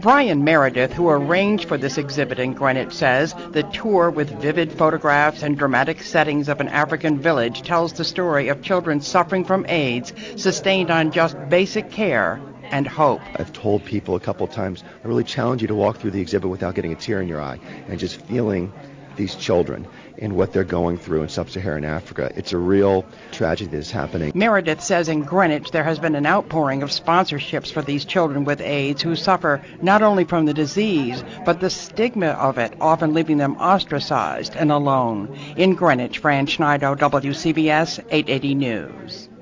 Brian Meredith, who arranged for this exhibit in Greenwich, says the tour with vivid photographs and dramatic settings of an African village tells the story of children suffering from AIDS, sustained on just basic care and hope. I've told people a couple of times, I really challenge you to walk through the exhibit without getting a tear in your eye and just feeling these children and what they're going through in sub-Saharan Africa. It's a real tragedy that is happening. Meredith says in Greenwich there has been an outpouring of sponsorships for these children with AIDS who suffer not only from the disease, but the stigma of it, often leaving them ostracized and alone. In Greenwich, Fran Schneider, WCBS 880 News.